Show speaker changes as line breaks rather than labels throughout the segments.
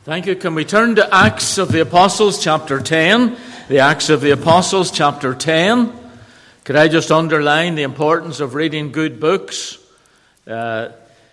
Thank you. Can we turn to Acts of the Apostles, chapter 10? The Acts of the Apostles, chapter 10. Could I just underline the importance of reading good books? Some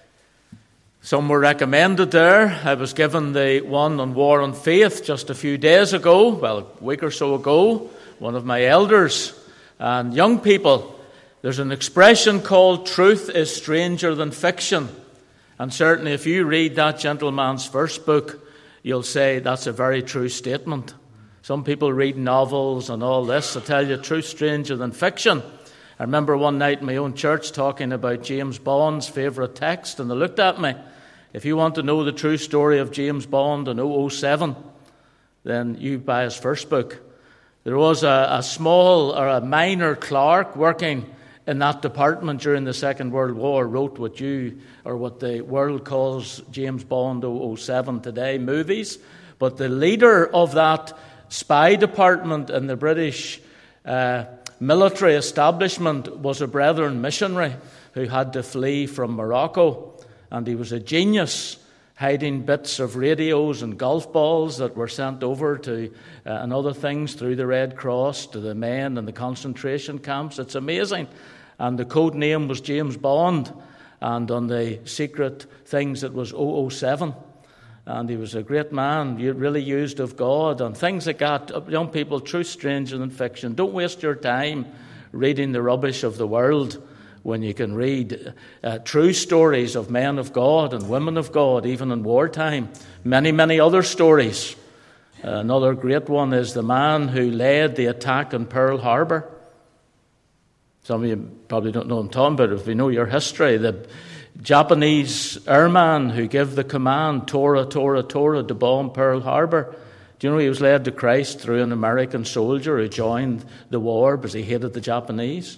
were recommended there. I was given the one on War and Faith just a few days ago, a week or so ago, one of my elders. And young people, there's an expression called truth is stranger than fiction. And certainly if you read that gentleman's first book, you'll say that's a very true statement. Some people read novels and all this. I tell you, truth stranger than fiction. I remember one night in my own church talking about James Bond's favourite text, and they looked at me. If you want to know the true story of James Bond in 007, then you buy his first book. There was a small or a minor clerk working in that department during the Second World War, wrote what the world calls James Bond 007 today, movies. But the leader of that spy department in the British military establishment was a Brethren missionary who had to flee from Morocco. And he was a genius, hiding bits of radios and golf balls that were sent over to and other things through the Red Cross to the men in the concentration camps. It's amazing. And the code name was James Bond, and on the secret things it was 007. And he was a great man, really used of God, and things like that. Young people, truth stranger than fiction. Don't waste your time reading the rubbish of the world when you can read true stories of men of God and women of God, even in wartime. Many, many other stories. Another great one is the man who led the attack on Pearl Harbor. Some of you probably don't know what I'm talking about. If you know your history, the Japanese airman who gave the command, Tora, Tora, Tora, to bomb Pearl Harbor. Do you know he was led to Christ through an American soldier who joined the war because he hated the Japanese?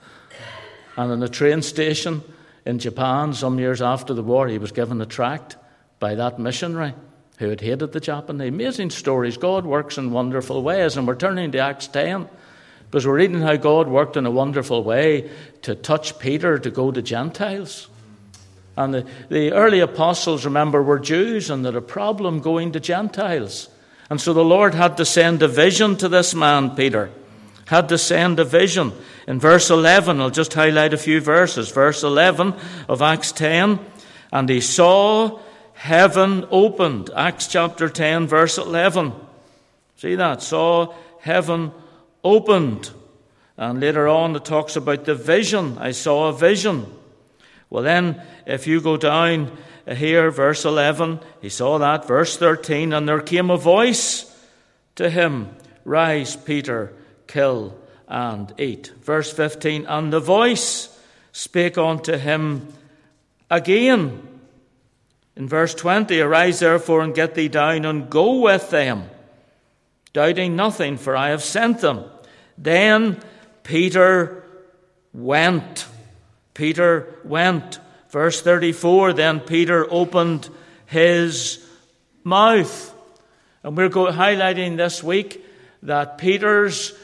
And in a train station in Japan, some years after the war, he was given a tract by that missionary who had hated the Japanese. Amazing stories. God works in wonderful ways. And we're turning to Acts 10. Because we're reading how God worked in a wonderful way to touch Peter to go to Gentiles. And the early apostles, remember, were Jews and they had a problem going to Gentiles. And so the Lord had to send a vision to this man, Peter. Had to send a vision. In verse 11, I'll just highlight a few verses. Verse 11 of Acts 10. And he saw heaven opened. Acts chapter 10, verse 11. See that? Saw heaven opened. And later on it talks about the vision. I saw a vision. Well then, if you go down here, verse 11, he saw that. Verse 13, and there came a voice to him, rise, Peter, kill and eat. Verse 15, and the voice spake unto him again. In verse 20, arise therefore and get thee down and go with them, doubting nothing, for I have sent them. Then Peter went. Peter went. Verse 34, then Peter opened his mouth. And we're highlighting this week that Peter's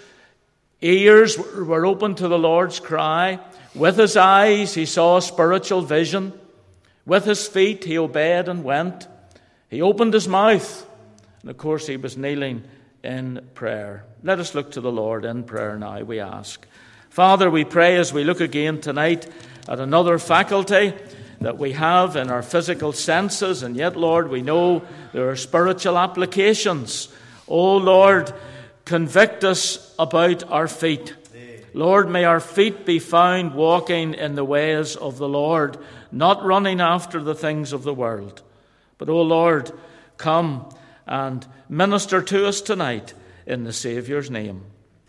ears were open to the Lord's cry. With his eyes he saw a spiritual vision. With his feet he obeyed and went. He opened his mouth. And of course he was kneeling in prayer. Let us look to the Lord in prayer now, we ask. Father, we pray as we look again tonight at another faculty that we have in our physical senses, and yet, Lord, we know there are spiritual applications. Oh, Lord, convict us about our feet. Lord, may our feet be found walking in the ways of the Lord, not running after the things of the world. But, oh, Lord, come and minister to us tonight in the Saviour's name.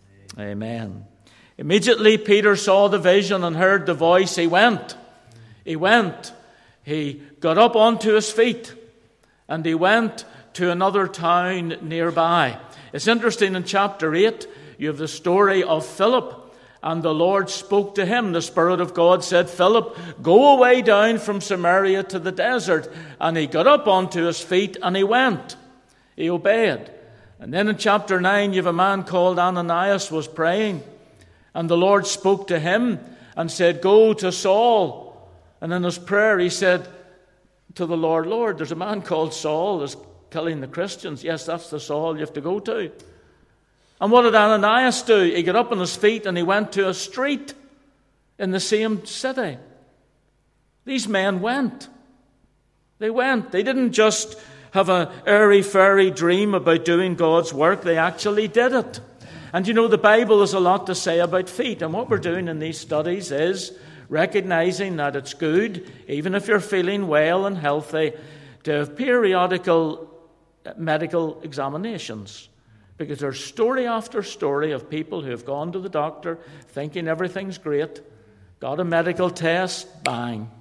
Amen. Immediately Peter saw the vision and heard the voice. He went. He went. He got up onto his feet and he went to another town nearby. It's interesting, in chapter 8, you have the story of Philip, and the Lord spoke to him. The Spirit of God said, Philip, go away down from Samaria to the desert. And he got up onto his feet and he went. He obeyed. And then in chapter 9, you have a man called Ananias was praying. And the Lord spoke to him and said, go to Saul. And in his prayer he said to the Lord, Lord, there's a man called Saul. There's killing the Christians. Yes, that's the Saul you have to go to. And what did Ananias do? He got up on his feet and he went to a street in the same city. These men went. They went. They didn't just have an airy-fairy dream about doing God's work. They actually did it. And you know, the Bible has a lot to say about feet. And what we're doing in these studies is recognizing that it's good, even if you're feeling well and healthy, to have periodical medical examinations. Because there's story after story of people who have gone to the doctor thinking everything's great, got a medical test, bang.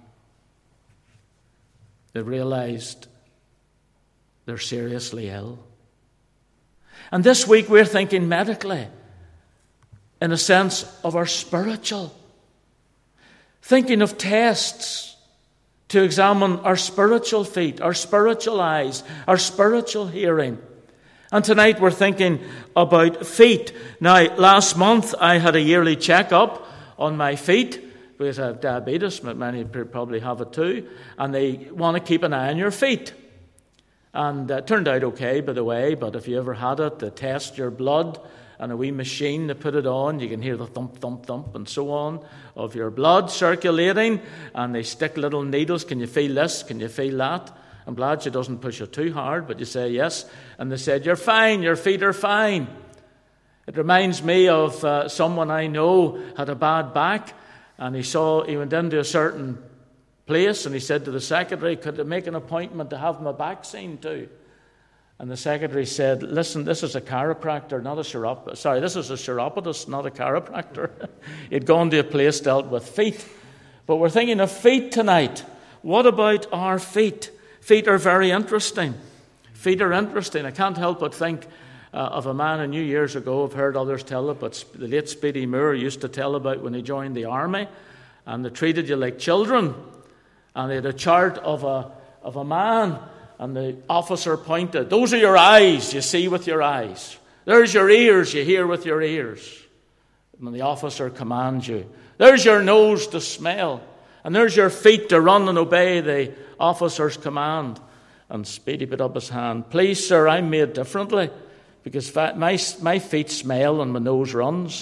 They realized they're seriously ill. And this week we're thinking medically, in a sense of our spiritual. Thinking of tests to examine our spiritual feet, our spiritual eyes, our spiritual hearing. And tonight we're thinking about feet. Now, last month I had a yearly checkup on my feet, because I have diabetes, but many probably have it too, and they want to keep an eye on your feet. And it turned out okay, by the way, but if you ever had it, they test your blood, and a wee machine, they put it on, you can hear the thump, thump, thump, and so on, of your blood circulating, and they stick little needles. Can you feel this? Can you feel that? I'm glad she doesn't push it too hard, but you say yes, and they said, you're fine, your feet are fine. It reminds me of someone I know had a bad back, and he went into a certain place, and he said to the secretary, could I make an appointment to have my back seen to? And the secretary said, listen, this is a chiropractor, not a chiropodist. Sorry, this is a chiropodist, not a chiropractor. He'd gone to a place dealt with feet. But we're thinking of feet tonight. What about our feet? Feet are very interesting. Feet are interesting. I can't help but think of a man I knew years ago. I've heard others tell it, but the late Speedy Moore used to tell about when he joined the army, and they treated you like children. And they had a chart of a man, and the officer pointed, those are your eyes, you see with your eyes. There's your ears, you hear with your ears. And the officer commands you. There's your nose to smell. And there's your feet to run and obey the officer's command. And Speedy put up his hand. Please, sir, I'm made differently, because my feet smell and my nose runs.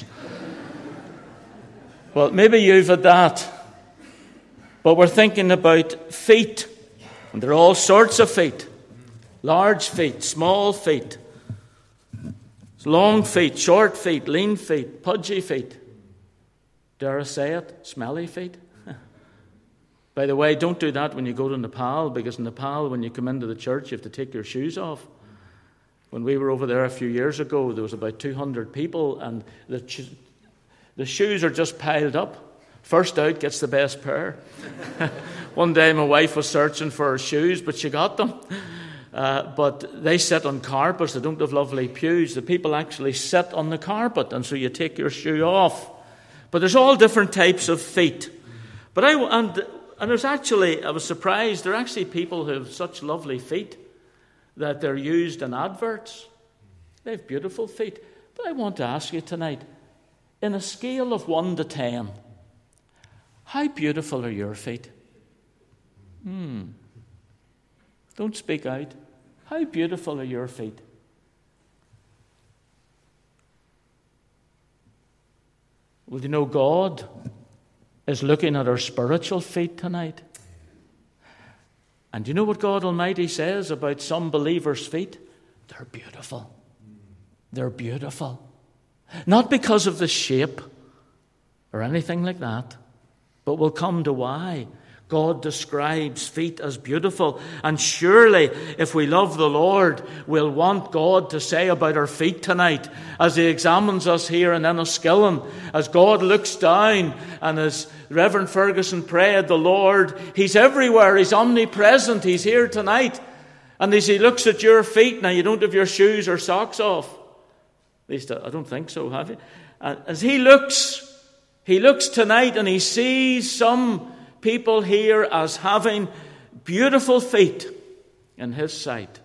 Well, maybe you've had that. But we're thinking about feet. And there are all sorts of feet. Large feet, small feet. Long feet, short feet, lean feet, pudgy feet. Dare I say it? Smelly feet. By the way, don't do that when you go to Nepal, because in Nepal, when you come into the church, you have to take your shoes off. When we were over there a few years ago, there was about 200 people, and the shoes are just piled up. First out gets the best pair. One day my wife was searching for her shoes, but she got them. But they sit on carpets. They don't have lovely pews. The people actually sit on the carpet, and so you take your shoe off. But there's all different types of feet. But I was surprised. There are actually people who have such lovely feet that they're used in adverts. They have beautiful feet. But I want to ask you tonight, in a scale of 1 to 10, how beautiful are your feet? Don't speak out. How beautiful are your feet? Well, you know, God is looking at our spiritual feet tonight. And you know what God Almighty says about some believers' feet? They're beautiful. They're beautiful. Not because of the shape or anything like that, but we'll come to why. God describes feet as beautiful. And surely, if we love the Lord, we'll want God to say about our feet tonight as He examines us here in Enniskillen. As God looks down, and as Reverend Ferguson prayed, the Lord, He's everywhere. He's omnipresent. He's here tonight. And as He looks at your feet, now you don't have your shoes or socks off. At least I don't think so, have you? As He looks tonight and He sees some people here as having beautiful feet in His sight.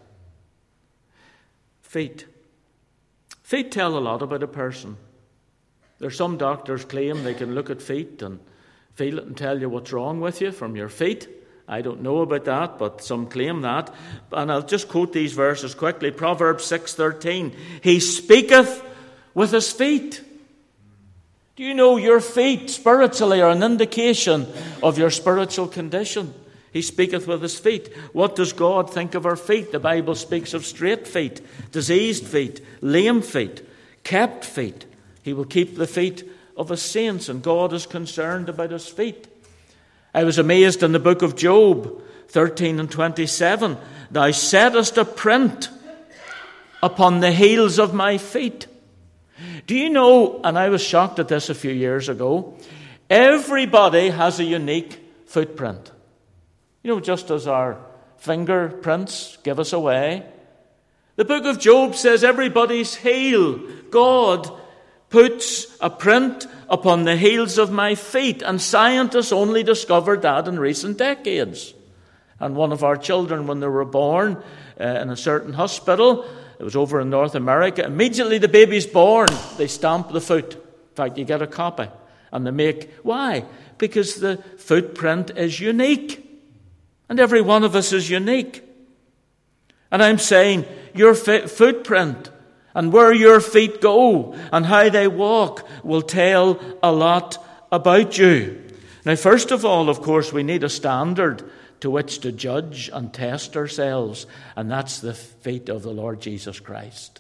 Feet. Feet tell a lot about a person. There's some doctors claim they can look at feet and feel it and tell you what's wrong with you from your feet. I don't know about that, but some claim that. And I'll just quote these verses quickly. Proverbs 6:13. He speaketh with his feet. Do you know your feet spiritually are an indication of your spiritual condition? He speaketh with his feet. What does God think of our feet? The Bible speaks of straight feet, diseased feet, lame feet, kept feet. He will keep the feet of his saints, and God is concerned about his feet. I was amazed in the book of Job 13 and 27. Thou settest a print upon the heels of my feet. Do you know, and I was shocked at this a few years ago, everybody has a unique footprint. You know, just as our fingerprints give us away. The book of Job says everybody's heel. God puts a print upon the heels of my feet, and scientists only discovered that in recent decades. And one of our children, when they were born in a certain hospital, it was over in North America, immediately the baby's born, they stamp the foot. In fact, you get a copy. And they make, why? Because the footprint is unique. And every one of us is unique. And I'm saying, your footprint and where your feet go and how they walk will tell a lot about you. Now, first of all, of course, we need a standard to which to judge and test ourselves, and that's the feet of the Lord Jesus Christ.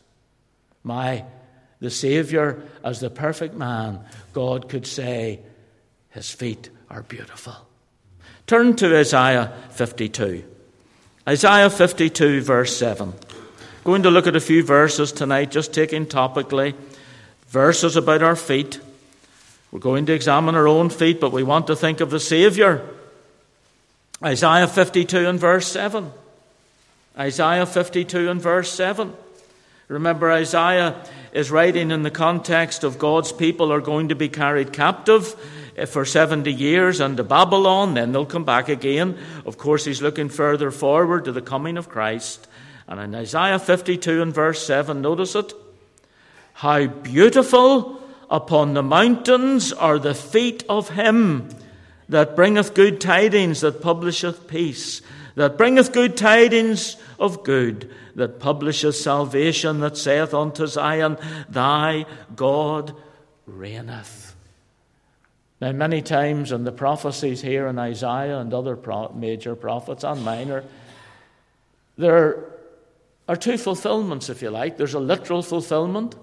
The Savior, as the perfect man, God could say, his feet are beautiful. Turn to Isaiah 52. Isaiah 52, verse 7. Going to look at a few verses tonight, just taking topically verses about our feet. We're going to examine our own feet, but we want to think of the Savior. Isaiah 52 and verse 7. Isaiah 52 and verse 7. Remember, Isaiah is writing in the context of God's people are going to be carried captive for 70 years unto Babylon, then they'll come back again. Of course, he's looking further forward to the coming of Christ. And in Isaiah 52 and verse 7, notice it. How beautiful upon the mountains are the feet of him that bringeth good tidings, that publisheth peace, that bringeth good tidings of good, that publisheth salvation, that saith unto Zion, thy God reigneth. Now, many times in the prophecies here in Isaiah and other major prophets and minor, there are two fulfillments, if you like. There's a literal fulfillment.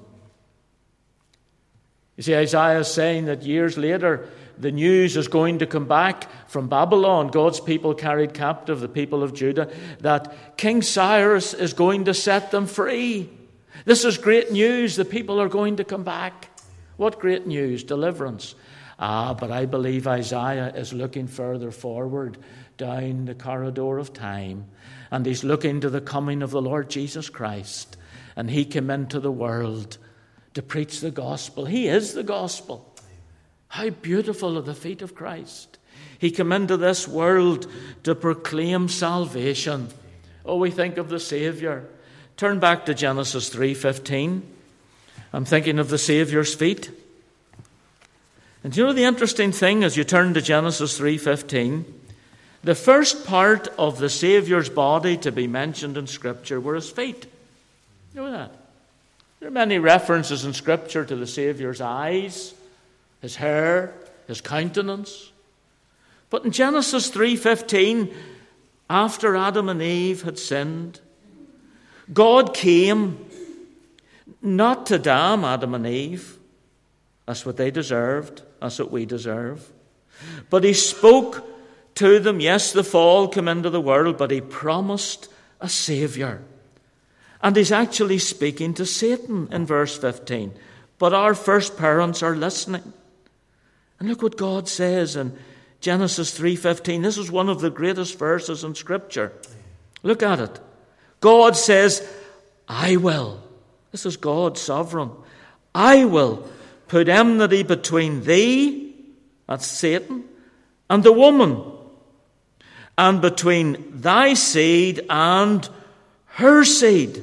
You see, Isaiah is saying that years later, the news is going to come back from Babylon, God's people carried captive, the people of Judah, that King Cyrus is going to set them free. This is great news. The people are going to come back. What great news? Deliverance. But I believe Isaiah is looking further forward down the corridor of time, and he's looking to the coming of the Lord Jesus Christ. And he came into the world to preach the gospel. He is the gospel. How beautiful are the feet of Christ. He came into this world to proclaim salvation. Oh, we think of the Savior. Turn back to Genesis 3:15. I'm thinking of the Savior's feet. And you know the interesting thing, as you turn to Genesis 3:15, the first part of the Saviour's body to be mentioned in Scripture were his feet. You know that? There are many references in Scripture to the Saviour's eyes, his hair, his countenance. But in Genesis 3:15, after Adam and Eve had sinned, God came not to damn Adam and Eve. That's what they deserved. That's what we deserve. But he spoke to them. Yes, the fall came into the world, but he promised a Savior. And he's actually speaking to Satan in verse 15. But our first parents are listening. And look what God says in Genesis 3:15. This is one of the greatest verses in Scripture. Look at it. God says, I will. This is God sovereign. I will put enmity between thee, that's Satan, and the woman, and between thy seed and her seed.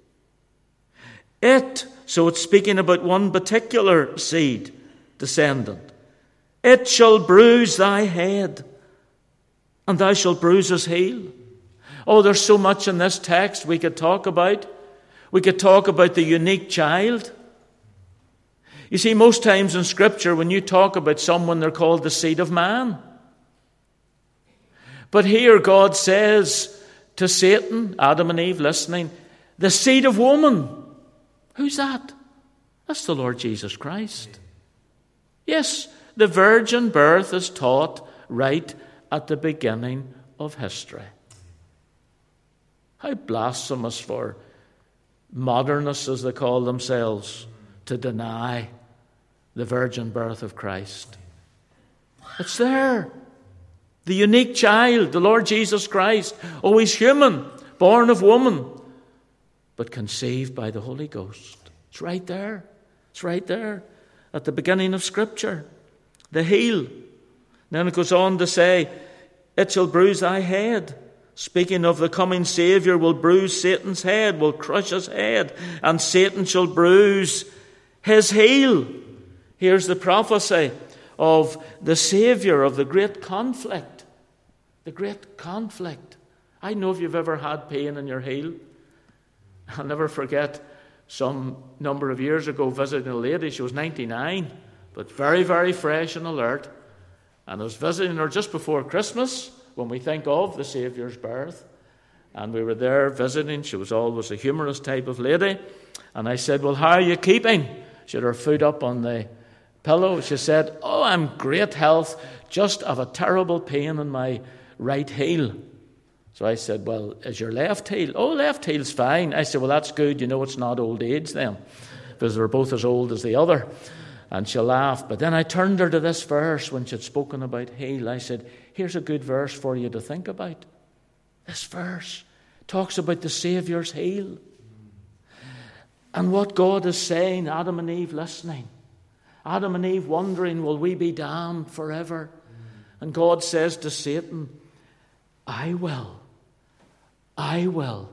It, so it's speaking about one particular seed, descendant. It shall bruise thy head, and thou shalt bruise his heel. Oh, there's so much in this text we could talk about. We could talk about the unique child. You see, most times in Scripture, when you talk about someone, they're called the seed of man. But here God says to Satan, Adam and Eve listening, the seed of woman. Who's that? That's the Lord Jesus Christ. Yes, the virgin birth is taught right at the beginning of history. How blasphemous for modernists, as they call themselves, to deny the virgin birth of Christ. It's there. The unique child, the Lord Jesus Christ. Oh, he's human, born of woman, but conceived by the Holy Ghost. It's right there. It's right there at the beginning of Scripture. The heel. Then it goes on to say, it shall bruise thy head. Speaking of the coming Savior, will bruise Satan's head, will crush his head, and Satan shall bruise his heel. Here's the prophecy of the Savior of the great conflict. The great conflict. I know if you've ever had pain in your heel. I'll never forget some number of years ago visiting a lady. She was 99, but very, very fresh and alert. And I was visiting her just before Christmas, when we think of the Saviour's birth. And we were there visiting. She was always a humorous type of lady. And I said, well, how are you keeping? She had her foot up on the pillow. She said, oh, I'm great health, just have a terrible pain in my right heel. So I said, well, is your left heel? Oh, left heel's fine. I said, well, that's good. You know it's not old age then, because they're both as old as the other. And she laughed. But then I turned her to this verse when she'd spoken about heel. I said, here's a good verse for you to think about. This verse talks about the Saviour's heel. And what God is saying, Adam and Eve listening. Adam and Eve wondering, will we be damned forever? And God says to Satan, I will. I will.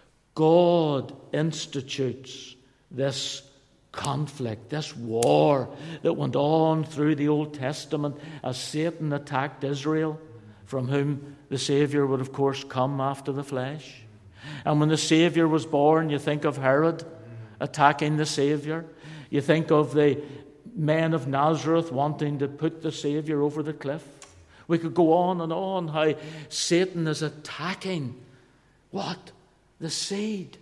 God institutes this conflict, this war that went on through the Old Testament as Satan attacked Israel, from whom the Savior would, of course, come after the flesh. And when the Savior was born, you think of Herod attacking the Savior. You think of the men of Nazareth wanting to put the Savior over the cliff. We could go on and on how Satan is attacking what? The seed.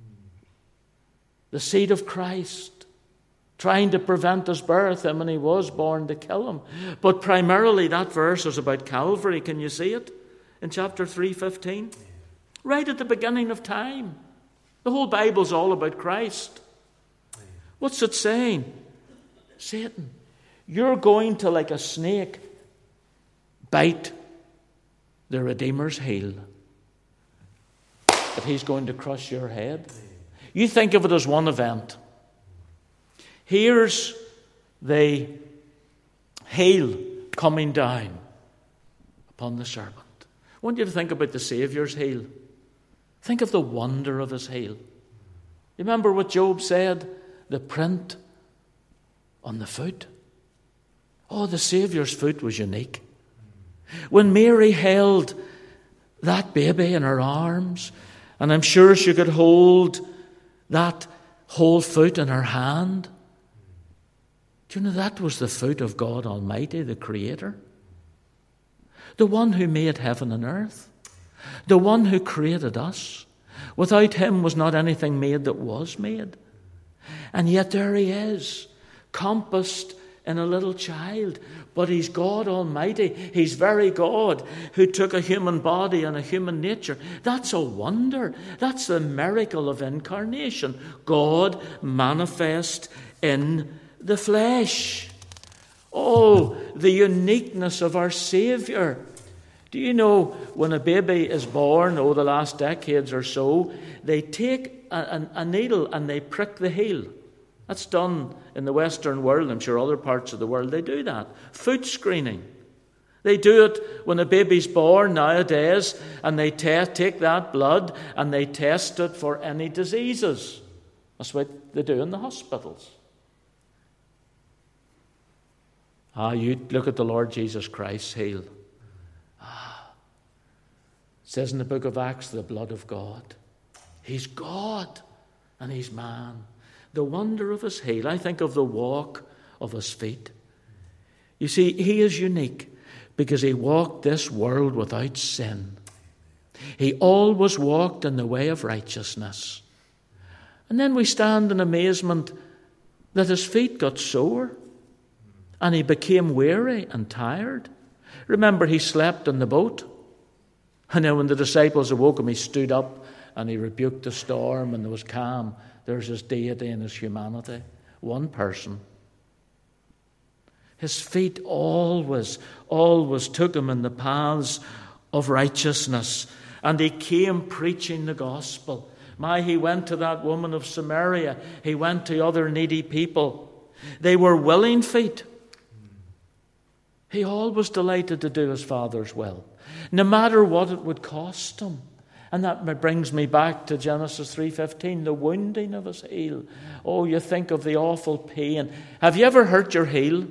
The seed of Christ. Trying to prevent his birth, and when he was born, to kill him. But primarily that verse is about Calvary. Can you see it? In chapter 3:15. Right at the beginning of time. The whole Bible's all about Christ. What's it saying? Satan, you're going to, like a snake, bite the Redeemer's heel. But he's going to crush your head. You think of it as one event. Here's the heel coming down upon the serpent. I want you to think about the Saviour's heel. Think of the wonder of his heel. You remember what Job said? The print on the foot. Oh, the Saviour's foot was unique. When Mary held that baby in her arms, and I'm sure she could hold that whole foot in her hand, do you know that was the foot of God Almighty, the Creator? The one who made heaven and earth. The one who created us. Without him was not anything made that was made. And yet there he is, compassed in a little child. But he's God Almighty. He's very God who took a human body and a human nature. That's a wonder. That's the miracle of incarnation. God manifest in the flesh. Oh, the uniqueness of our Saviour. Do you know when a baby is born, the last decades or so, they take a needle and they prick the heel. That's done in the Western world. I'm sure other parts of the world they do that. Foot screening. They do it when a baby's born nowadays, and they take that blood and they test it for any diseases. That's what they do in the hospitals. You look at the Lord Jesus Christ's heel. It says in the book of Acts, the blood of God. He's God and he's man. The wonder of his heel. I think of the walk of his feet. You see, he is unique because he walked this world without sin. He always walked in the way of righteousness. And then we stand in amazement that his feet got sore and he became weary and tired. Remember, he slept in the boat. And then when the disciples awoke him, he stood up and he rebuked the storm and there was calm. There's his deity and his humanity. One person. His feet always took him in the paths of righteousness. And he came preaching the gospel. He went to that woman of Samaria. He went to other needy people. They were willing feet. He always delighted to do his Father's will, no matter what it would cost him. And that brings me back to Genesis 3:15, the wounding of his heel. Oh, you think of the awful pain. Have you ever hurt your heel?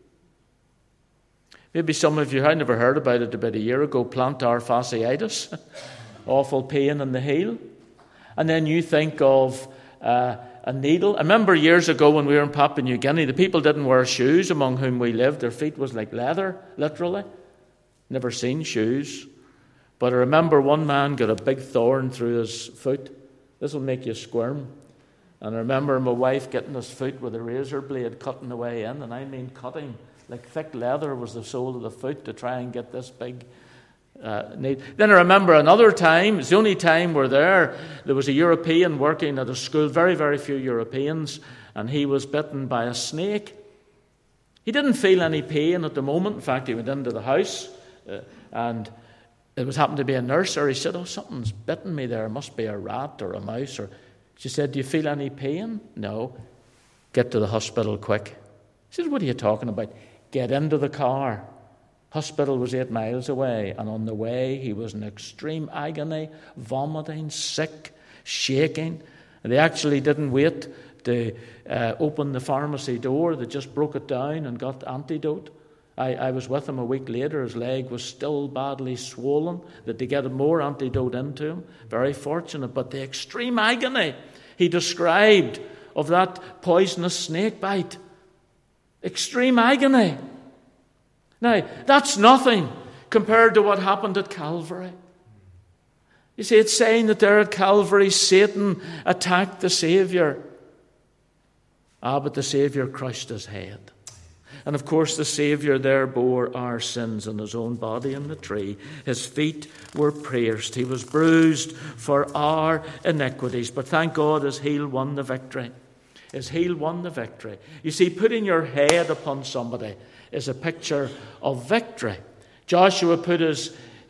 Maybe some of you, I never heard about it about a year ago, plantar fasciitis. Awful pain in the heel. And then you think of a needle. I remember years ago when we were in Papua New Guinea, the people didn't wear shoes among whom we lived. Their feet was like leather, literally. Never seen shoes. But I remember one man got a big thorn through his foot. This will make you squirm. And I remember my wife getting his foot with a razor blade cutting the way in. And I mean cutting. Like thick leather was the sole of the foot to try and get this big need. Then I remember another time, it's the only time we're there was a European working at a school, very, very few Europeans, and he was bitten by a snake. He didn't feel any pain at the moment. In fact, he went into the house and it happened to be a nurse there. He said, "Oh, something's bitten me there. It must be a rat or a mouse." She said, "Do you feel any pain?" "No." "Get to the hospital quick." He said, "What are you talking about?" "Get into the car." Hospital was 8 miles away, and on the way he was in extreme agony, vomiting, sick, shaking. And they actually didn't wait to open the pharmacy door. They just broke it down and got antidote. I was with him a week later. His leg was still badly swollen. That they get more antidote into him. Very fortunate. But the extreme agony he described of that poisonous snake bite. Extreme agony. Now, that's nothing compared to what happened at Calvary. You see, it's saying that there at Calvary, Satan attacked the Savior. But the Savior crushed his head. And of course, the Savior there bore our sins in his own body on the tree. His feet were pierced. He was bruised for our iniquities. But thank God his heel won the victory. His heel won the victory. You see, putting your head upon somebody is a picture of victory. Joshua put his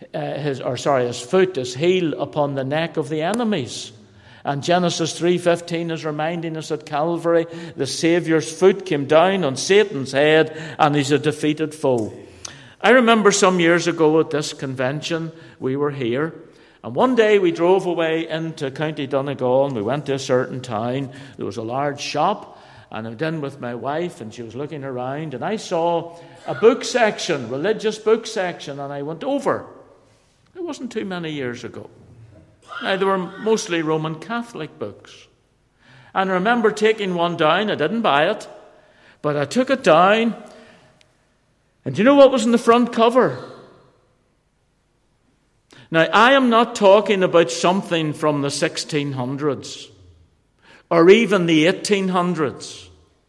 foot, his heel, upon the neck of the enemies. And Genesis 3:15 is reminding us at Calvary, the Saviour's foot came down on Satan's head, and he's a defeated foe. I remember some years ago at this convention, we were here, and one day we drove away into County Donegal, and we went to a certain town. There was a large shop, and I went in with my wife, and she was looking around, and I saw a book section, religious book section, and I went over. It wasn't too many years ago. Now, they were mostly Roman Catholic books. And I remember taking one down. I didn't buy it, but I took it down. And do you know what was in the front cover? Now, I am not talking about something from the 1600s or even the 1800s.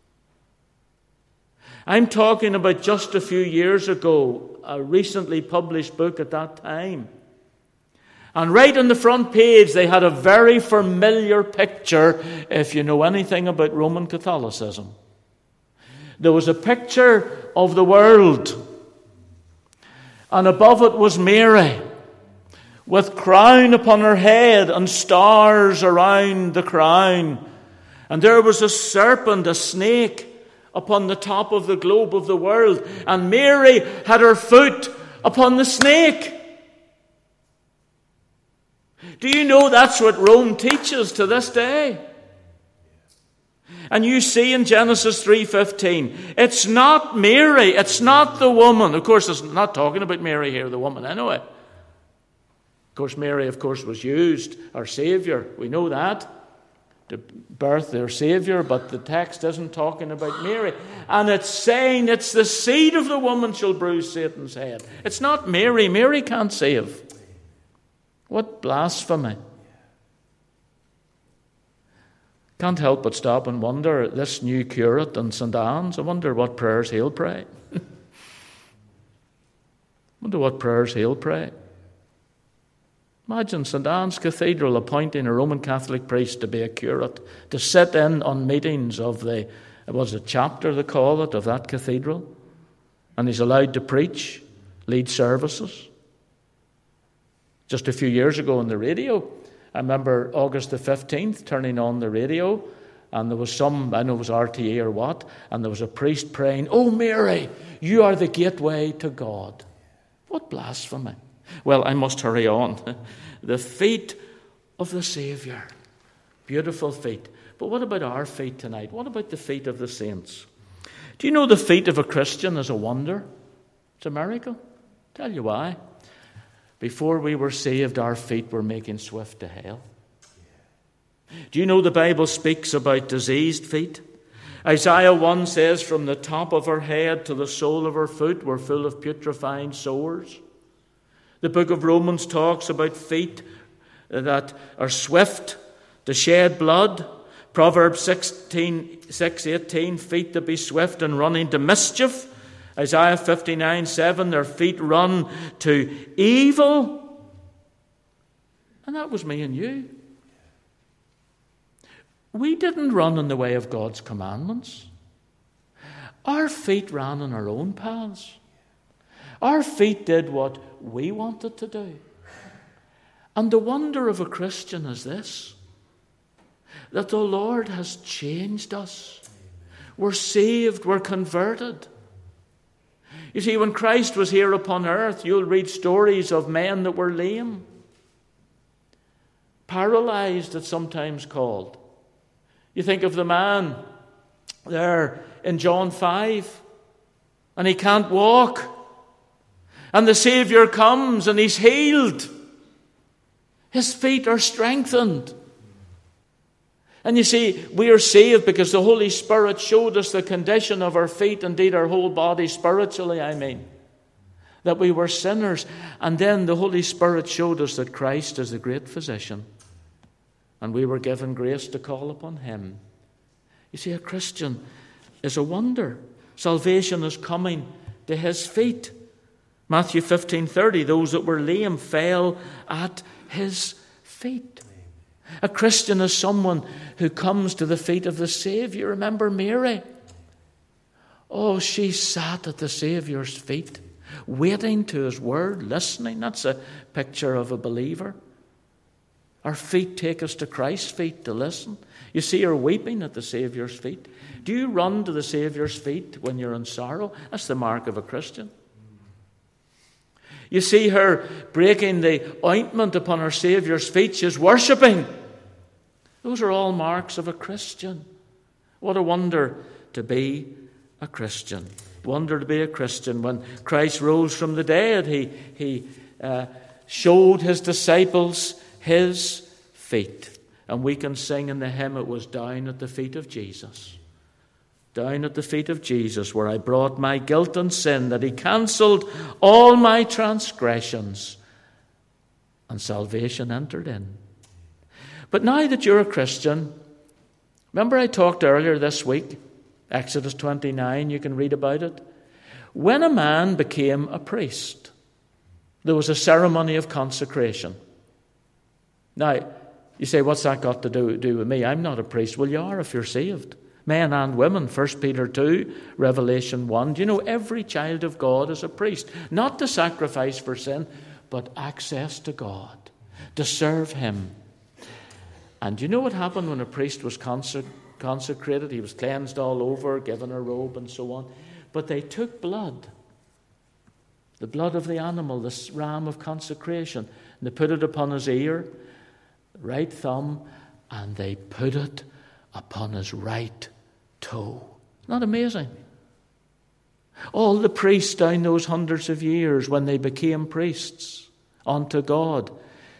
I'm talking about just a few years ago, a recently published book at that time. And right on the front page, they had a very familiar picture, if you know anything about Roman Catholicism. There was a picture of the world. And above it was Mary, with crown upon her head and stars around the crown. And there was a serpent, a snake, upon the top of the globe of the world. And Mary had her foot upon the snake. Do you know that's what Rome teaches to this day? And you see in Genesis 3:15, it's not Mary, it's not the woman. Of course, it's not talking about Mary here, the woman, anyway. Of course, Mary, was used, our Saviour. We know that, to birth their Saviour, but the text isn't talking about Mary. And it's saying it's the seed of the woman shall bruise Satan's head. It's not Mary. Mary can't save. What blasphemy. Can't help but stop and wonder, this new curate in St. Anne's, I wonder what prayers he'll pray. Wonder what prayers he'll pray. Imagine St. Anne's Cathedral appointing a Roman Catholic priest to be a curate, to sit in on meetings of the, it was a chapter they call it, of that cathedral, and he's allowed to preach, lead services. Just a few years ago on the radio, I remember August the 15th turning on the radio, and there was some, I know it was RTE or what, and there was a priest praying, "Oh Mary, you are the gateway to God." What blasphemy. Well, I must hurry on. The feet of the Saviour. Beautiful feet. But what about our feet tonight? What about the feet of the saints? Do you know the feet of a Christian is a wonder? It's a miracle. Tell you why. Before we were saved, our feet were making swift to hell. Do you know the Bible speaks about diseased feet? Isaiah 1 says, from the top of her head to the sole of her foot were full of putrefying sores. The book of Romans talks about feet that are swift to shed blood. Proverbs 6:18, feet that be swift and running to mischief. Isaiah 59:7, their feet run to evil. And that was me and you. We didn't run in the way of God's commandments. Our feet ran on our own paths. Our feet did what we wanted to do. And the wonder of a Christian is this, that the Lord has changed us. We're saved, we're converted. You see, when Christ was here upon earth, you'll read stories of men that were lame, paralyzed, it's sometimes called. You think of the man there in John 5, and he can't walk. And the Saviour comes and he's healed. His feet are strengthened. And you see, we are saved because the Holy Spirit showed us the condition of our feet, indeed our whole body spiritually, that we were sinners. And then the Holy Spirit showed us that Christ is the great physician. And we were given grace to call upon him. You see, a Christian is a wonder. Salvation is coming to his feet. Matthew 15:30, those that were lame fell at his feet. A Christian is someone who comes to the feet of the Saviour. Remember Mary? Oh, she sat at the Saviour's feet, waiting to his word, listening. That's a picture of a believer. Our feet take us to Christ's feet to listen. You see her weeping at the Saviour's feet. Do you run to the Saviour's feet when you're in sorrow? That's the mark of a Christian. You see her breaking the ointment upon her Saviour's feet. She's worshipping. Those are all marks of a Christian. What a wonder to be a Christian. Wonder to be a Christian. When Christ rose from the dead, he showed his disciples his feet. And we can sing in the hymn, it was down at the feet of Jesus. Down at the feet of Jesus, where I brought my guilt and sin, that he cancelled all my transgressions, and salvation entered in. But now that you're a Christian, remember I talked earlier this week, Exodus 29, you can read about it. When a man became a priest, there was a ceremony of consecration. Now, you say, what's that got to do with me? I'm not a priest. Well, you are if you're saved. Men and women, 1 Peter 2, Revelation 1. Do you know every child of God is a priest? Not to sacrifice for sin, but access to God, to serve him. And do you know what happened when a priest was consecrated? He was cleansed all over, given a robe and so on. But they took blood, the blood of the animal, this ram of consecration, and they put it upon his ear, right thumb, and they put it upon his right toe. Not amazing? All the priests down those hundreds of years, when they became priests unto God,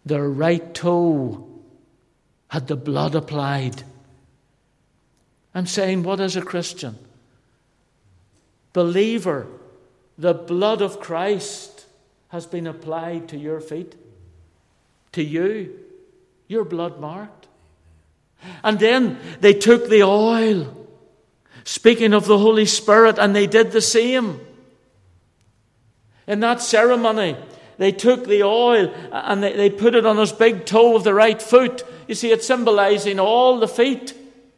Their right toe had the blood applied. I'm saying, what is a Christian? Believer, the blood of Christ has been applied to your feet. To you. You're blood marked. And then they took the oil, speaking of the Holy Spirit, and they did the same. In that ceremony, they took the oil and they put it on his big toe of the right foot. You see, it's symbolizing all the feet.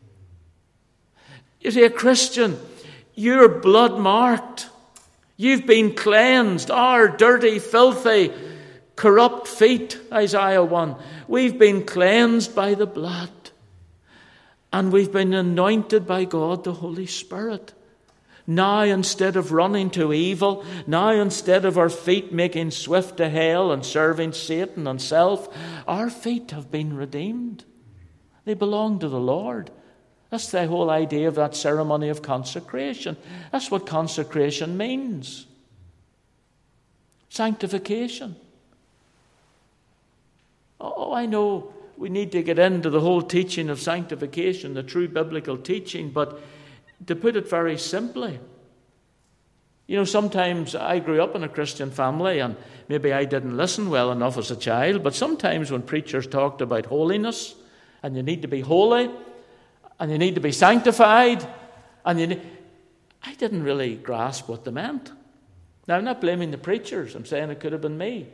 You see, a Christian, you're blood marked. You've been cleansed. Our dirty, filthy, corrupt feet, Isaiah 1. We've been cleansed by the blood. And we've been anointed by God, the Holy Spirit. Now, instead of running to evil, now instead of our feet making swift to hell and serving Satan and self, our feet have been redeemed. They belong to the Lord. That's the whole idea of that ceremony of consecration. That's what consecration means. Sanctification. Oh, I know we need to get into the whole teaching of sanctification, the true biblical teaching, but to put it very simply, you know, sometimes I grew up in a Christian family and maybe I didn't listen well enough as a child, but sometimes when preachers talked about holiness and you need to be holy and you need to be sanctified, I didn't really grasp what they meant. Now, I'm not blaming the preachers. I'm saying it could have been me.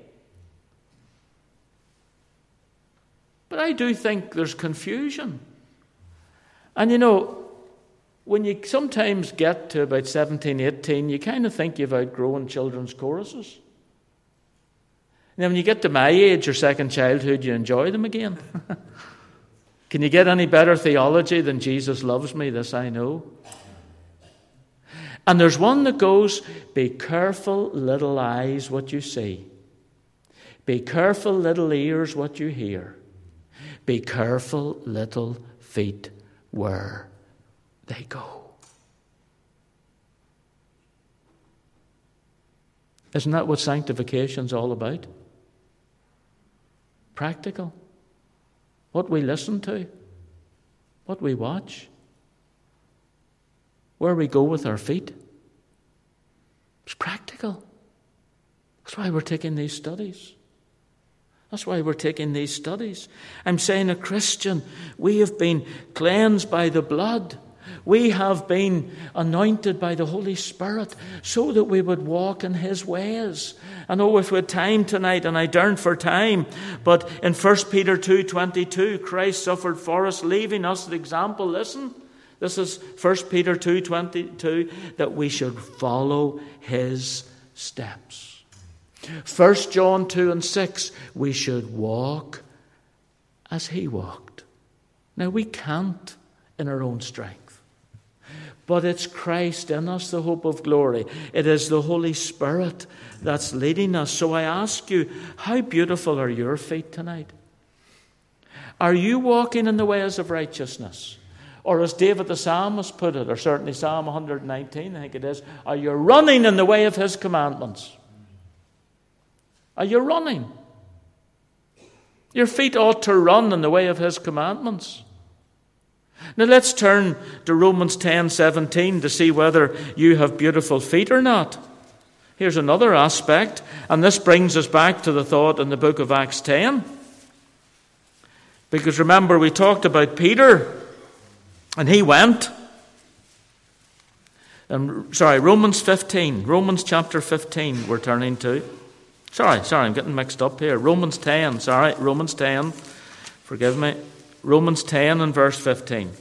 But I do think there's confusion. And you know, when you sometimes get to about 17, 18, you kind of think you've outgrown children's choruses. And then when you get to my age or second childhood, you enjoy them again. Can you get any better theology than Jesus loves me, this I know? And there's one that goes, be careful, little eyes, what you see. Be careful, little ears, what you hear. Be careful, little feet, where they go. Isn't that what sanctification's all about? Practical. What we listen to, what we watch, where we go with our feet. It's practical. That's why we're taking these studies. That's why we're taking these studies. I'm saying, a Christian, we have been cleansed by the blood. We have been anointed by the Holy Spirit so that we would walk in His ways. I know if we had time tonight, and I don't for time, but in 1 Peter 2:22, Christ suffered for us, leaving us the example. Listen, this is 1 Peter 2:22, that we should follow His steps. 1 John 2:6, we should walk as He walked. Now, we can't in our own strength, but it's Christ in us, the hope of glory. It is the Holy Spirit that's leading us. So I ask you, how beautiful are your feet tonight? Are you walking in the ways of righteousness? Or as David the psalmist put it, or certainly Psalm 119, I think it is, are you running in the way of His commandments? Are you running? Your feet ought to run in the way of His commandments. Now let's turn to Romans 10:17 to see whether you have beautiful feet or not. Here's another aspect, and this brings us back to the thought in the book of Acts 10. Because remember, we talked about Peter, and he went. Romans 15. Romans chapter 15 we're turning to. Sorry, I'm getting mixed up here. Romans 10, Romans 10. Forgive me. Romans 10 and verse 15.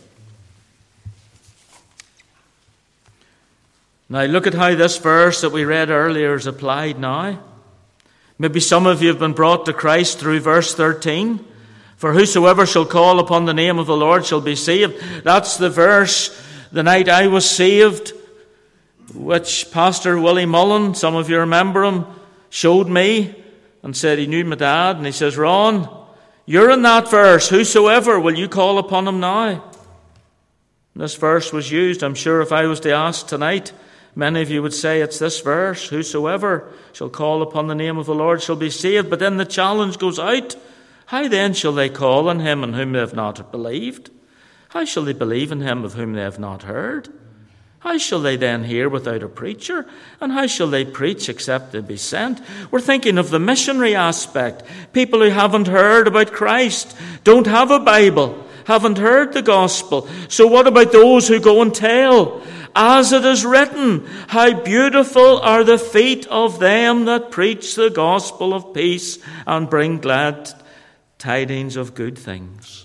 Now look at how this verse that we read earlier is applied now. Maybe some of you have been brought to Christ through verse 13. For whosoever shall call upon the name of the Lord shall be saved. That's the verse the night I was saved, which Pastor Willie Mullen, some of you remember him, showed me and said he knew my dad. And he says, Ron, you're in that verse. Whosoever, will you call upon him now? And this verse was used. I'm sure if I was to ask tonight, many of you would say it's this verse. Whosoever shall call upon the name of the Lord shall be saved. But then the challenge goes out How then shall they call on him in whom they have not believed? How shall they believe in him of whom they have not heard? How shall they then hear without a preacher? And how shall they preach except they be sent? We're thinking of the missionary aspect. People who haven't heard about Christ, don't have a Bible, haven't heard the gospel. So what about those who go and tell? As it is written, how beautiful are the feet of them that preach the gospel of peace and bring glad tidings of good things.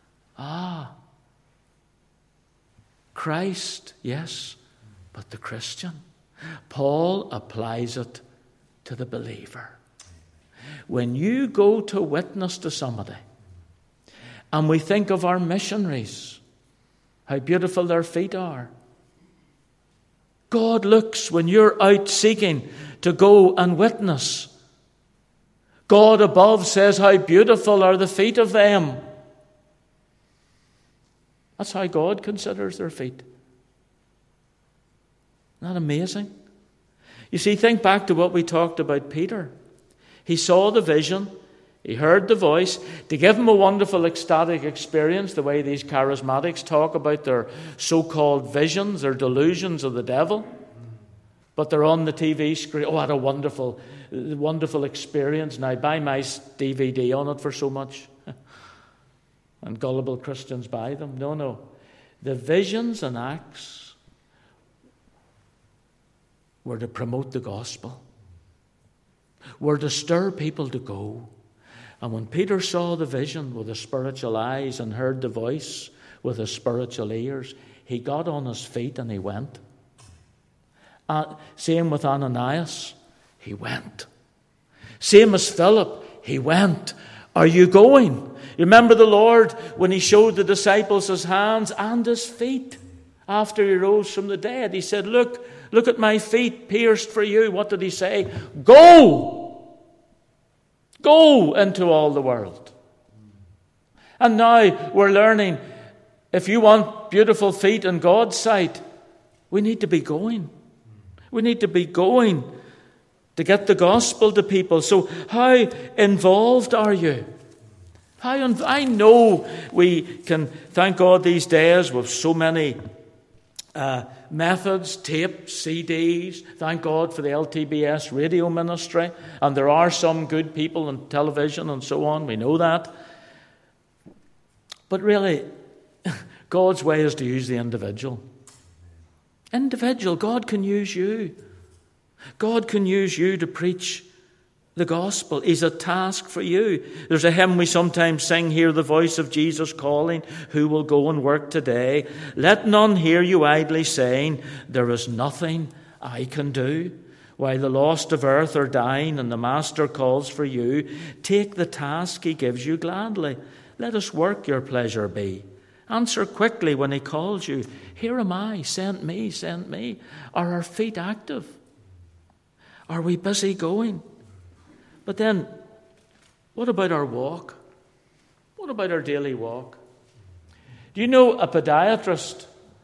Christ, yes, but the Christian. Paul applies it to the believer. When you go to witness to somebody, and we think of our missionaries, how beautiful their feet are. God looks when you're out seeking to go and witness. God above says, how beautiful are the feet of them. That's how God considers their feet. Isn't that amazing? You see, think back to what we talked about Peter. He saw the vision. He heard the voice. To give him a wonderful ecstatic experience, the way these charismatics talk about their so-called visions or delusions of the devil. But they're on the TV screen. Oh, I had a wonderful experience. And I buy my DVD on it for so much. And gullible Christians buy them. No. The visions and acts were to promote the gospel, were to stir people to go. And when Peter saw the vision with his spiritual eyes and heard the voice with his spiritual ears, he got on his feet and he went. Same with Ananias, he went. Same as Philip, he went. Are you going? You remember the Lord when he showed the disciples his hands and his feet after he rose from the dead. He said, look at my feet pierced for you. What did he say? Go! Go into all the world. And now we're learning, if you want beautiful feet in God's sight, we need to be going. We need to be going to get the gospel to people. So how involved are you? I know we can, thank God these days with so many methods, tapes, CDs. Thank God for the LTBS radio ministry. And there are some good people on television and so on. We know that. But really, God's way is to use the individual. God can use you. God can use you to preach the gospel is a task for you. There's a hymn we sometimes sing, hear the voice of Jesus calling, who will go and work today. Let none hear you idly saying, there is nothing I can do. While the lost of earth are dying and the Master calls for you, take the task he gives you gladly. Let us work your pleasure be. Answer quickly when he calls you. Here am I, send me, send me. Are our feet active? Are we busy going? But then, what about our walk? What about our daily walk? Do you know a podiatrist?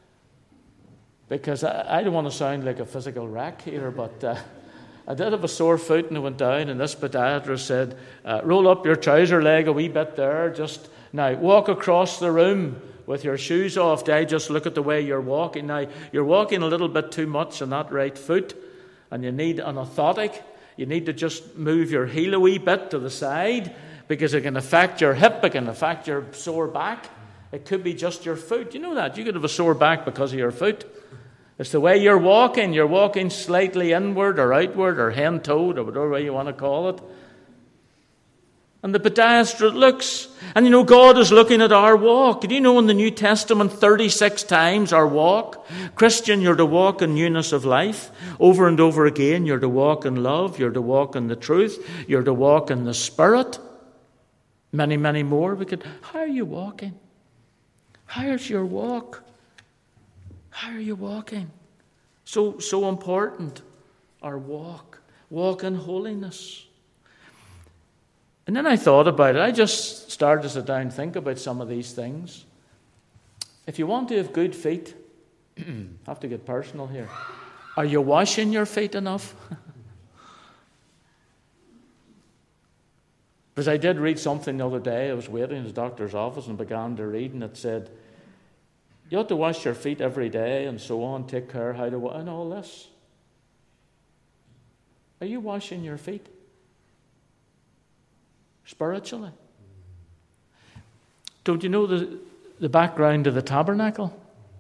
Because I don't want to sound like a physical wreck here, but I did have a sore foot and I went down, and this podiatrist said, roll up your trouser leg a wee bit there. Just now, walk across the room with your shoes off. I just look at the way you're walking. Now, you're walking a little bit too much on that right foot, and you need an orthotic. You need to just move your heel a wee bit to the side because it can affect your hip, it can affect your sore back. It could be just your foot. You know that. You could have a sore back because of your foot. It's the way you're walking. You're walking slightly inward or outward or hen-toed or whatever way you want to call it. And the podiatrist looks, and you know, God is looking at our walk. Did you know in the New Testament 36 times our walk? Christian, you're to walk in newness of life. Over and over again, you're to walk in love. You're to walk in the truth. You're to walk in the Spirit. Many, many more. How are you walking? How's your walk? How are you walking? So important, our walk. Walk in holiness. And then I thought about it. I just started to sit down and think about some of these things. If you want to have good feet, I have to get personal here. Are you washing your feet enough? Because I did read something the other day. I was waiting in his doctor's office and began to read, and it said, you ought to wash your feet every day and so on, take care how to wash, and all this. Are you washing your feet? Spiritually? Don't you know the background of the tabernacle?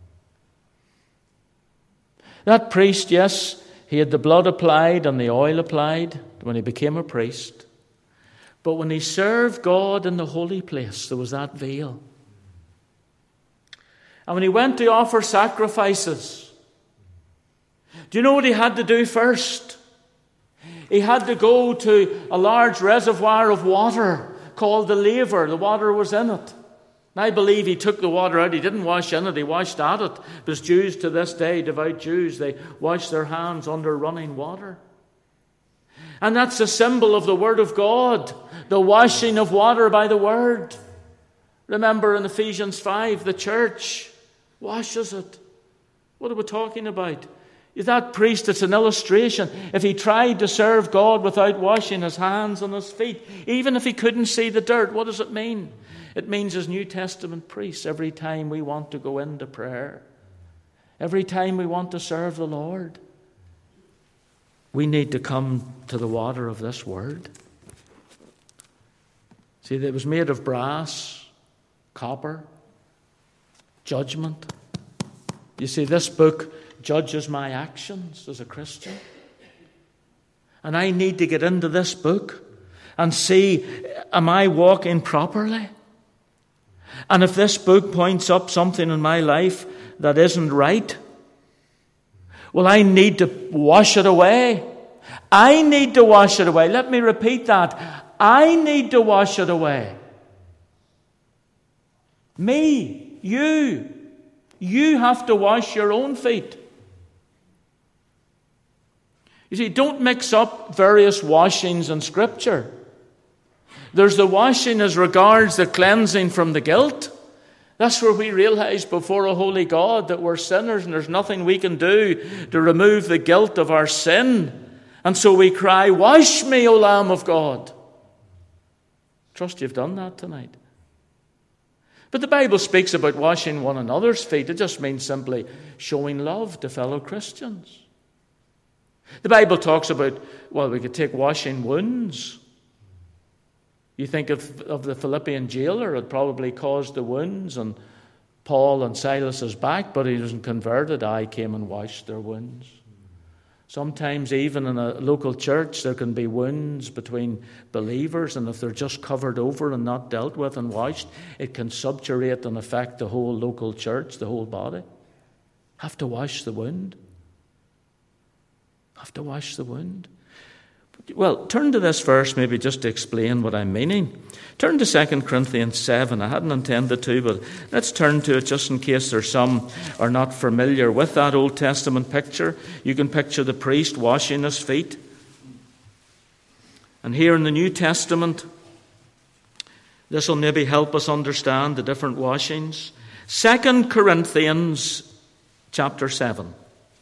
That priest, yes, he had the blood applied and the oil applied when he became a priest. But when he served God in the holy place, there was that veil. And when he went to offer sacrifices, do you know what he had to do first? He had to go to a large reservoir of water called the laver. The water was in it. And I believe he took the water out. He didn't wash in it, he washed at it. Because Jews to this day, devout Jews, they wash their hands under running water. And that's a symbol of the Word of God, the washing of water by the Word. Remember in Ephesians 5, the church washes it. What are we talking about? That priest, it's an illustration. If he tried to serve God without washing his hands and his feet, even if he couldn't see the dirt, what does it mean? It means as New Testament priests, every time we want to go into prayer, every time we want to serve the Lord, we need to come to the water of this Word. See, it was made of brass, copper, judgment. You see, this book judges my actions as a Christian. And I need to get into this book and see, am I walking properly? And if this book points up something in my life that isn't right, well, I need to wash it away. I need to wash it away. Let me repeat that. I need to wash it away. Me, you. You have to wash your own feet. You see, don't mix up various washings in Scripture. There's the washing as regards the cleansing from the guilt. That's where we realize before a holy God that we're sinners and there's nothing we can do to remove the guilt of our sin. And so we cry, wash me, O Lamb of God. Trust you've done that tonight. But the Bible speaks about washing one another's feet. It just means simply showing love to fellow Christians. The Bible talks about, well, we could take washing wounds. You think of the Philippian jailer, it probably caused the wounds on Paul and Silas's back, but he wasn't converted. I came and washed their wounds. Sometimes even in a local church there can be wounds between believers, and if they're just covered over and not dealt with and washed, it can subjugate and affect the whole local church, the whole body. Have to wash the wound. Have to wash the wound. Well, turn to this verse maybe just to explain what I'm meaning. Turn to 2 Corinthians 7. I hadn't intended to, but let's turn to it just in case there's some are not familiar with that Old Testament picture. You can picture the priest washing his feet. And here in the New Testament, this will maybe help us understand the different washings. 2 Corinthians chapter 7.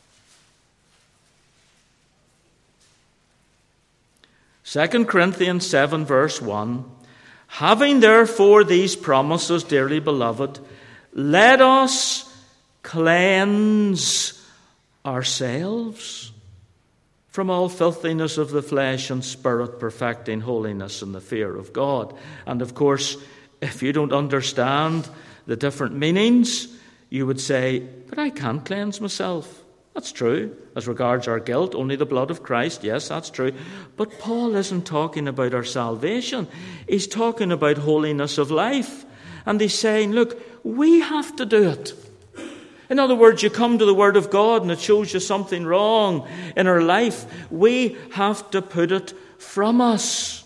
2 Corinthians 7 verse 1. Having therefore these promises, dearly beloved, let us cleanse ourselves from all filthiness of the flesh and spirit, perfecting holiness in the fear of God. And of course, if you don't understand the different meanings, you would say, but I can't cleanse myself. That's true. As regards our guilt, only the blood of Christ. Yes, that's true. But Paul isn't talking about our salvation. He's talking about holiness of life. And he's saying, look, we have to do it. In other words, you come to the Word of God and it shows you something wrong in our life. We have to put it from us.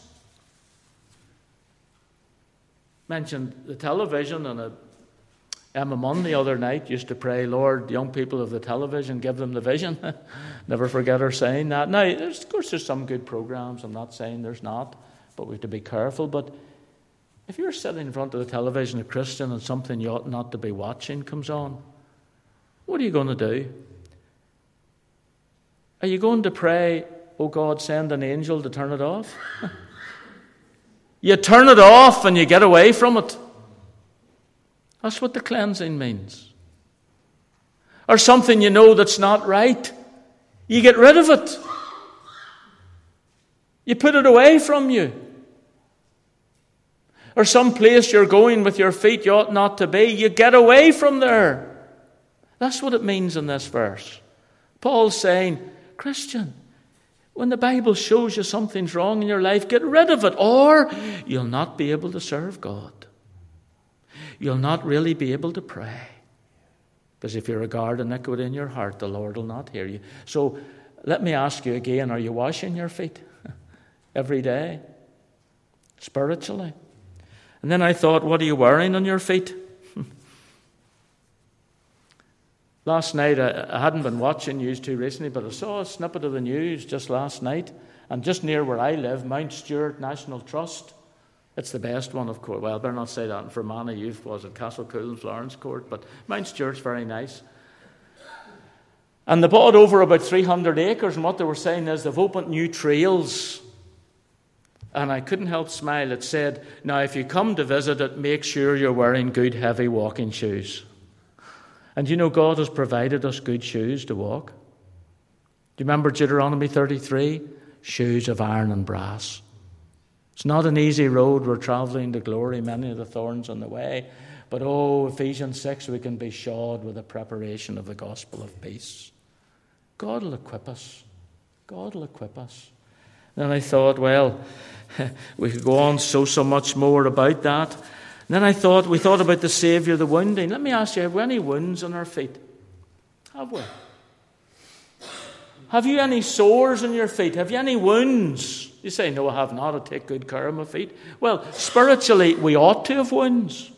Mentioned the television, and Emma Munn the other night used to pray, Lord, young people of the television, give them the vision. Never forget her saying that. Now, of course, there's some good programs. I'm not saying there's not, but we have to be careful. But if you're sitting in front of the television, a Christian, and something you ought not to be watching comes on, what are you going to do? Are you going to pray, oh God, send an angel to turn it off? You turn it off and you get away from it. That's what the cleansing means. Or something you know that's not right, you get rid of it. You put it away from you. Or some place you're going with your feet you ought not to be, you get away from there. That's what it means in this verse. Paul's saying, Christian, when the Bible shows you something's wrong in your life, get rid of it, or you'll not be able to serve God. You'll not really be able to pray. Because if you regard iniquity in your heart, the Lord will not hear you. So let me ask you again, are you washing your feet every day? Spiritually? And then I thought, what are you wearing on your feet? Last night, I hadn't been watching news too recently, but I saw a snippet of the news just last night. And just near where I live, Mount Stewart National Trust. It's the best one, of course. Well, I better not say that. In Fermanagh Youth was at Castlecool and Florence Court, but Mount Stewart's very nice. And they bought over about 300 acres, and what they were saying is they've opened new trails. And I couldn't help smile. It said, now if you come to visit it, make sure you're wearing good, heavy walking shoes. And you know, God has provided us good shoes to walk. Do you remember Deuteronomy 33? Shoes of iron and brass. It's not an easy road. We're travelling to glory, many of the thorns on the way. But Ephesians 6, we can be shod with the preparation of the gospel of peace. God will equip us. God will equip us. Then I thought, well, we could go on so much more about that. And then we thought about the Saviour, the wounding. Let me ask you, have we any wounds on our feet? Have we? Have you any sores on your feet? Have you any wounds? You say, no, I have not. I take good care of my feet. Well, spiritually, we ought to have wounds.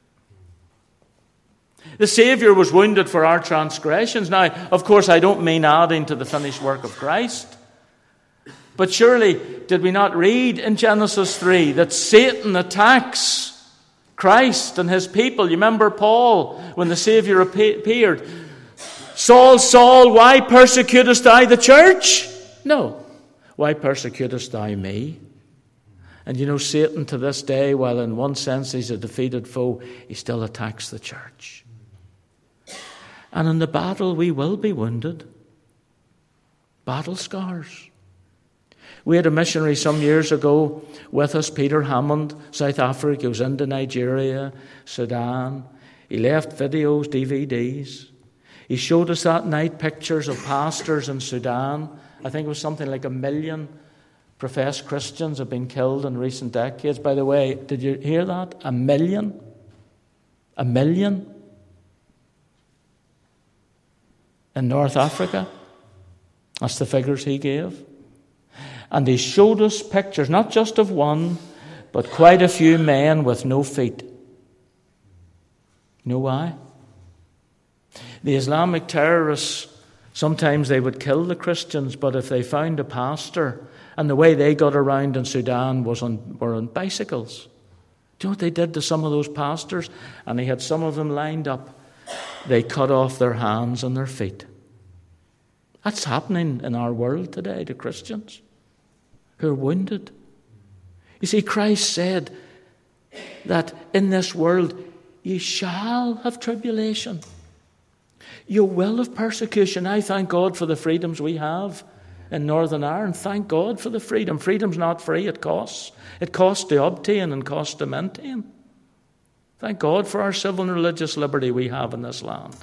The Saviour was wounded for our transgressions. Now, of course, I don't mean adding to the finished work of Christ. But surely, did we not read in Genesis 3 that Satan attacks Christ and his people? You remember Paul, when the Saviour appeared. Saul, Saul, why persecutest thou the church? No. Why persecutest thou me? And you know, Satan to this day, while in one sense he's a defeated foe, he still attacks the church. And in the battle we will be wounded. Battle scars. We had a missionary some years ago with us, Peter Hammond, South Africa. He was into Nigeria, Sudan. He left videos, DVDs. He showed us that night pictures of pastors in Sudan. I think it was something like 1 million professed Christians have been killed in recent decades. By the way, did you hear that? 1 million? 1 million? In North Africa? That's the figures he gave. And he showed us pictures, not just of one, but quite a few men with no feet. You know why? The Islamic terrorists, sometimes they would kill the Christians, but if they found a pastor, and the way they got around in Sudan were on bicycles. Do you know what they did to some of those pastors? And they had some of them lined up. They cut off their hands and their feet. That's happening in our world today to Christians who are wounded. You see, Christ said that in this world ye shall have tribulation. You will have persecution. I thank God for the freedoms we have in Northern Ireland. Thank God for the freedom. Freedom's not free, it costs. It costs to obtain and costs to maintain. Thank God for our civil and religious liberty we have in this land.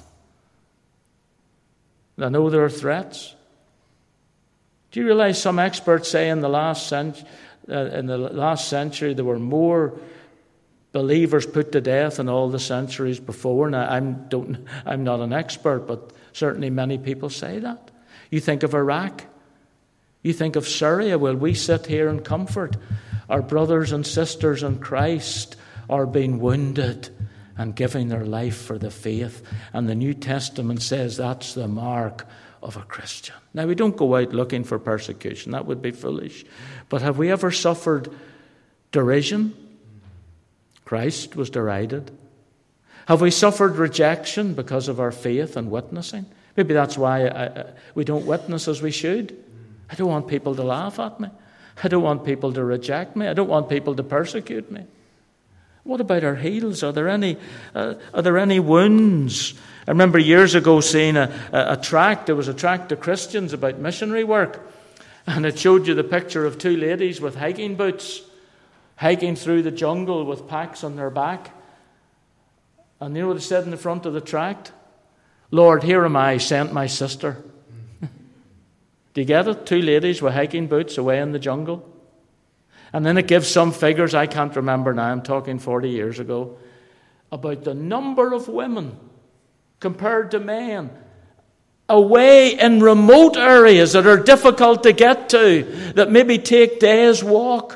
I know there are threats. Do you realize some experts say in the last century there were more believers put to death in all the centuries before? Now, I'm not an expert, but certainly many people say that. You think of Iraq. You think of Syria. Well, we sit here in comfort. Our brothers and sisters in Christ are being wounded and giving their life for the faith. And the New Testament says that's the mark of a Christian. Now, we don't go out looking for persecution. That would be foolish. But have we ever suffered derision? Christ was derided. Have we suffered rejection because of our faith and witnessing? Maybe that's why we don't witness as we should. I don't want people to laugh at me. I don't want people to reject me. I don't want people to persecute me. What about our heels? Are there any wounds? I remember years ago seeing a tract. There was a tract to Christians about missionary work. And it showed you the picture of two ladies with hiking boots, hiking through the jungle with packs on their back. And you know what it said in the front of the tract? Lord, here am I, sent my sister. Do you get it? Two ladies with hiking boots away in the jungle. And then it gives some figures, I can't remember now, I'm talking 40 years ago, about the number of women compared to men away in remote areas that are difficult to get to, that maybe take days' walk.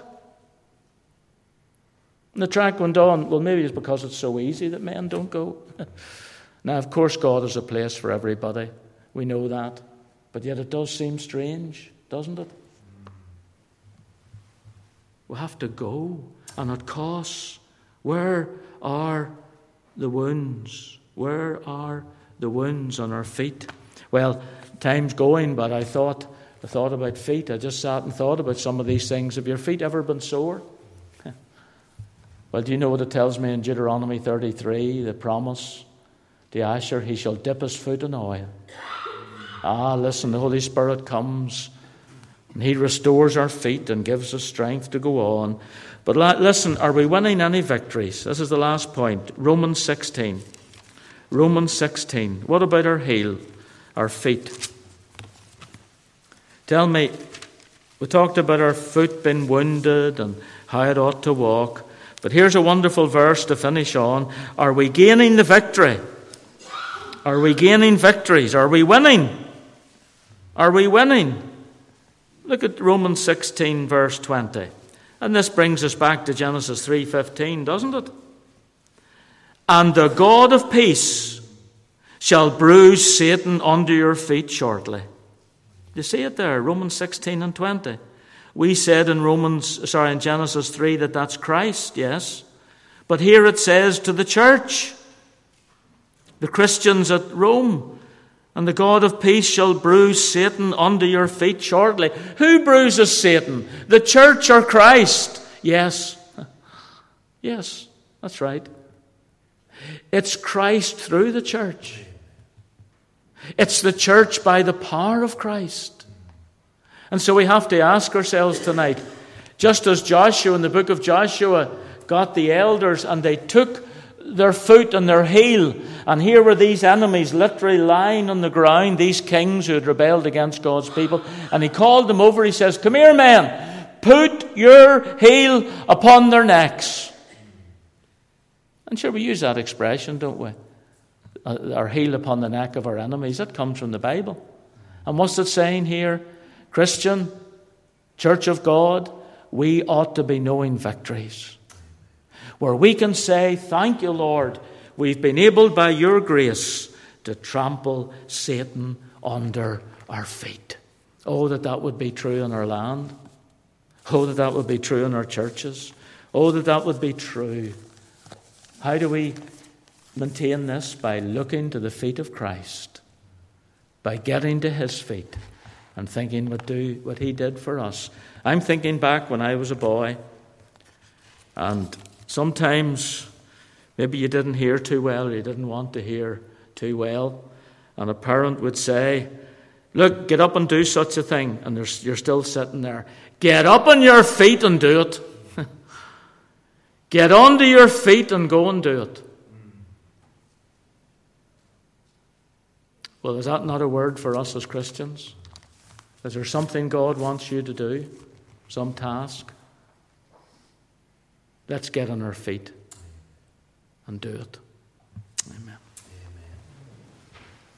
And the track went on, well, maybe it's because it's so easy that men don't go. Now, of course, God has a place for everybody. We know that. But yet it does seem strange, doesn't it? We have to go, and it costs. Where are the wounds? Where are the wounds on our feet? Well, time's going, but I thought about feet. I just sat and thought about some of these things. Have your feet ever been sore? Well, do you know what it tells me in Deuteronomy 33, the promise to Asher? He shall dip his foot in oil. Listen, the Holy Spirit comes and He restores our feet and gives us strength to go on. But listen, are we winning any victories? This is the last point. Romans 16. Romans 16. What about our heel, our feet? Tell me, we talked about our foot being wounded and how it ought to walk. But here's a wonderful verse to finish on. Are we gaining the victory? Are we gaining victories? Are we winning? Are we winning? Look at Romans 16, verse 20. And this brings us back to Genesis 3:15, doesn't it? And the God of peace shall bruise Satan under your feet shortly. You see it there, Romans 16 and 20. We said in Genesis 3 that that's Christ, yes. But here it says to the church, the Christians at Rome, and the God of peace shall bruise Satan under your feet shortly. Who bruises Satan? The church or Christ? Yes. Yes, that's right. It's Christ through the church. It's the church by the power of Christ. And so we have to ask ourselves tonight, just as Joshua in the book of Joshua got the elders and they took their foot and their heel, and here were these enemies literally lying on the ground, these kings who had rebelled against God's people, and he called them over. He says, come here, men, put your heel upon their necks. And sure, we use that expression, don't we? Our heel upon the neck of our enemies. That comes from the Bible. And what's it saying here? Christian, Church of God, we ought to be knowing victories, where we can say, thank you, Lord, we've been able by your grace to trample Satan under our feet. Oh, that would be true in our land. Oh, that would be true in our churches. Oh, that would be true. How do we maintain this? By looking to the feet of Christ, by getting to his feet and thinking what he did for us. I'm thinking back when I was a boy, and sometimes maybe you didn't hear too well, or you didn't want to hear too well, and a parent would say, look, get up and do such a thing, and you're still sitting there. Get up on your feet and do it. Get onto your feet and go and do it. Well, is that not a word for us as Christians? Is there something God wants you to do? Some task? Let's get on our feet and do it. Amen.